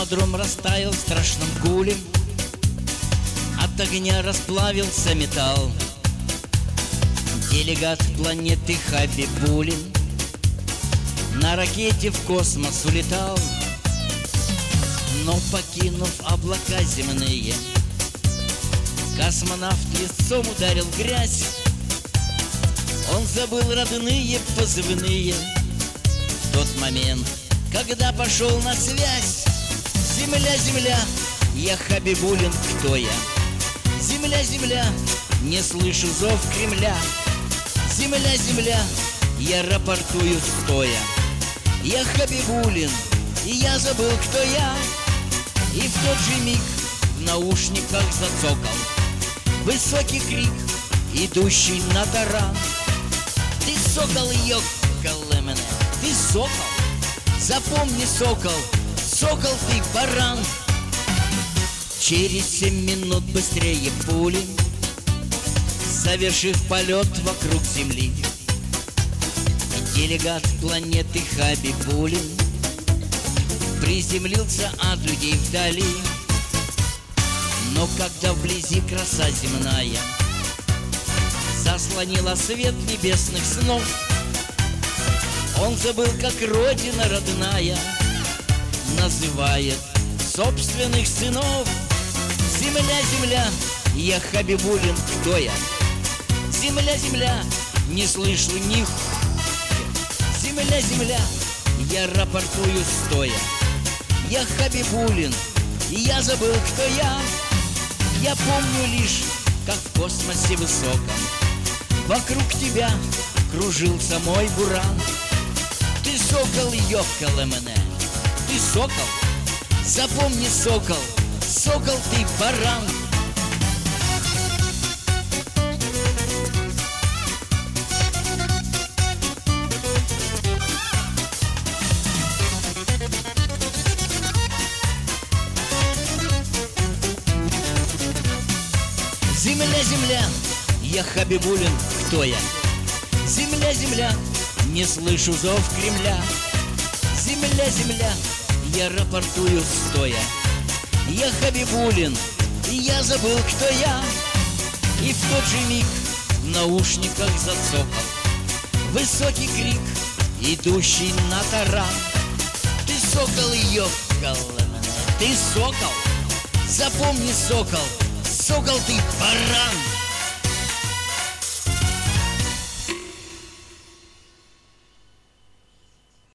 Космодром растаял в страшном гуле, от огня расплавился металл. Делегат планеты Хабибулин на ракете в космос улетал. Но покинув облака земные, космонавт лицом ударил в грязь. Он забыл родные позывные в тот момент, когда пошел на связь. Земля, земля, я Хабибулин, кто я? Земля, земля, не слышу зов Кремля. Земля, земля, я рапортую стоя. Я Хабибулин, и я забыл, кто я. И в тот же миг в наушниках зацокал высокий крик, идущий на таран. Ты сокол, ёккал мене, ты сокол. Запомни, сокол, сокол ты баран. Через 7 минут быстрее пули, совершив полет вокруг Земли, делегат планеты Хабибулин приземлился от людей вдали. Но когда вблизи краса земная заслонила свет небесных снов, он забыл, как родина родная называет собственных сынов. Земля, земля, я Хабибулин, кто я? Земля, земля, не слышу ни х. Земля, земля, я рапортую стоя. Я Хабибулин, и я забыл, кто я. Я помню лишь, как в космосе высоком вокруг тебя кружился мой буран. Ты сокол, ёккал мене, ты сокол. Запомни, сокол, сокол ты баран. Земля, земля, я Хабибулин, кто я? Земля, земля, не слышу зов Кремля. Земля, земля, я рапортую стоя. Я Хабибулин, и я забыл, кто я. И в тот же миг в наушниках зацокал высокий крик, идущий на таран. Ты сокол, ёккал мене, ты сокол. Запомни, сокол, сокол ты баран.